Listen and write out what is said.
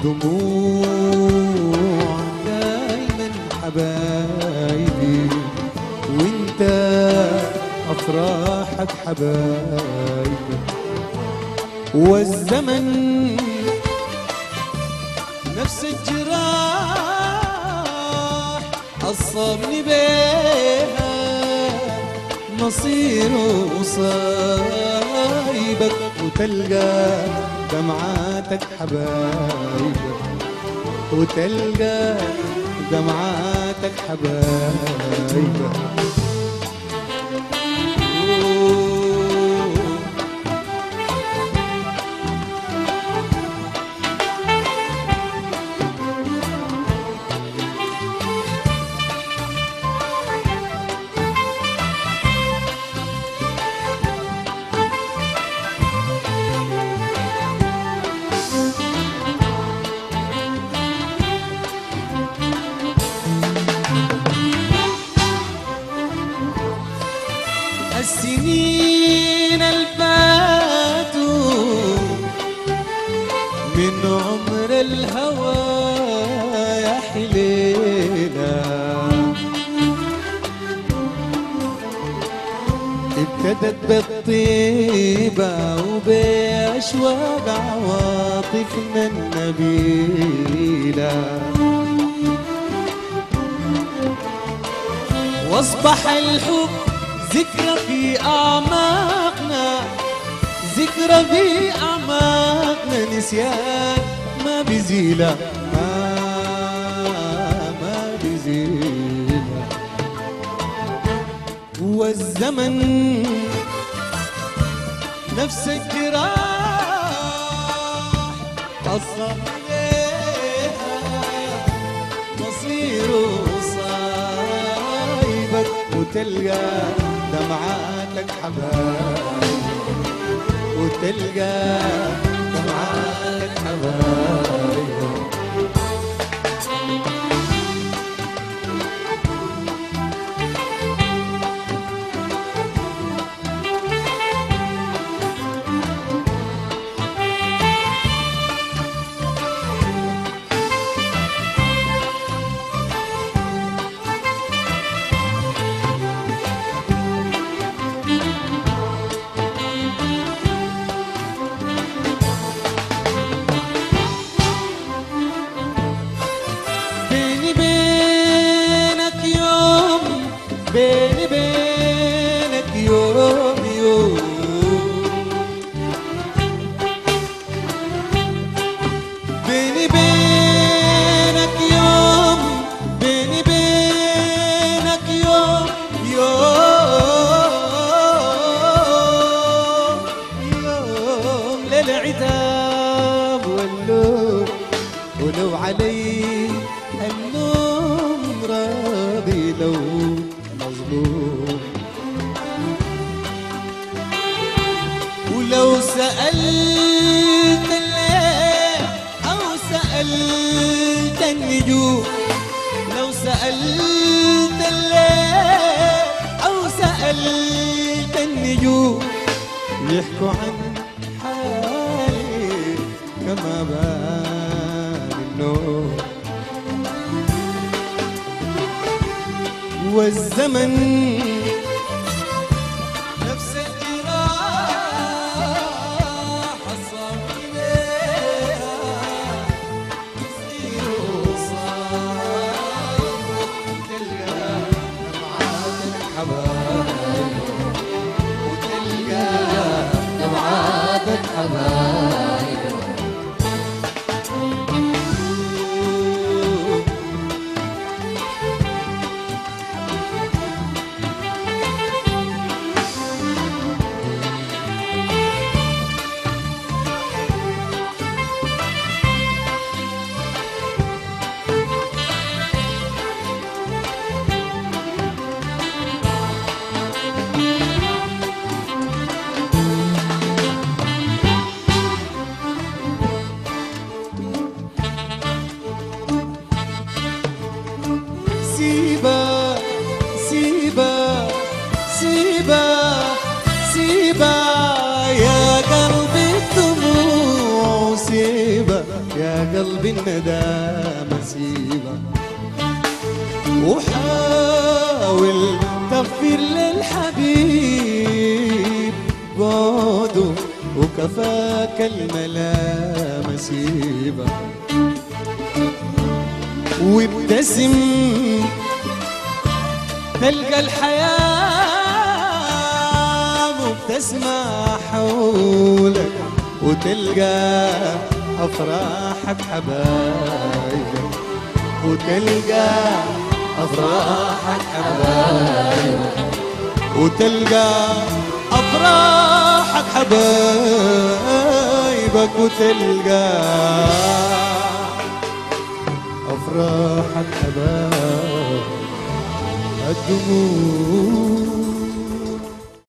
دموع دايما حبايبي، وانت افراحك حبايبي، والزمن نفس الجراح عصبني بيها، مصيره وصايبك، وتلقى دمعاتك حبايبك، وتلقى دمعاتك حبايبك. السنين الفاتوا من عمر الهوى يا حليلة، ابتدت بالطيبة وبأشواق عواطفنا النبيلة، واصبح الحب ذكرى في أعماقنا، ذكرى في أعماقنا، نسيان ما بيزيلها، ما بيزيلها. والزمن نفس الجراح أصاب عليها، مصيره صايبك، وتلقى دمعاتك حبايب، وتلقى دمعاتك حبايب. بيني بينك يوم يوم، بيني بينك يوم، بيني بينك يوم يوم يوم، للعتاب واللوم، ولو علي النوم راضي لو مظلوم، ولو سألت الليل أو سألت النجوم، لو سألت الليل أو سألت النجوم، يحكوا عن حالي كما بان النوم. والزمن نفس الجراح أصابني بيها، مصيره صايبك، وتلقى دمعاتك حبايب، وتلقى دمعاتك حبايب. يا قلبي الندامة سيبك، وحاول تغفر للحبيب بعده وكفاك الملامة سيبك، وابتسم تلقى الحياة مبتسمة حولك، وتلقى أفراحك حبايبك، وتلقى أفراحك حبايبك، وتلقى أفراحك حبايبك، وتلقى أفراحك حبايبك. الدموع